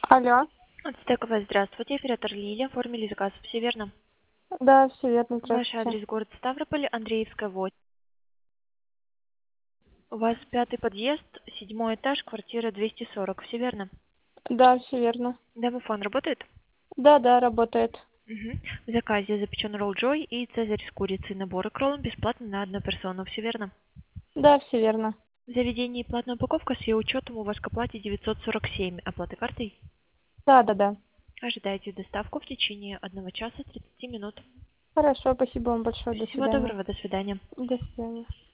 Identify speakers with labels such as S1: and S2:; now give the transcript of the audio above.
S1: Алло.
S2: Ацтековая, здравствуйте. Оператор Лилия. Оформили заказ. Все верно?
S1: Да, все верно,
S2: Ваш
S1: здравствуйте.
S2: адрес город Ставрополь, Андреевская, 8. У вас пятый подъезд, 7-й этаж, квартира 240. Все верно?
S1: Да, все верно.
S2: Домофон работает?
S1: Да, да, работает.
S2: Угу. В заказе запечен ролл Джой и цезарь с курицей. Наборы к роллам бесплатно на одну персону. Все верно?
S1: Да, все верно.
S2: В заведении платная упаковка с ее учетом у вас к оплате 947. Оплата картой?
S1: Да, да, да.
S2: Ожидайте доставку в течение 1 часа 30 минут.
S1: Хорошо, спасибо вам большое. До
S2: Всего
S1: свидания.
S2: доброго, до свидания.
S1: До свидания.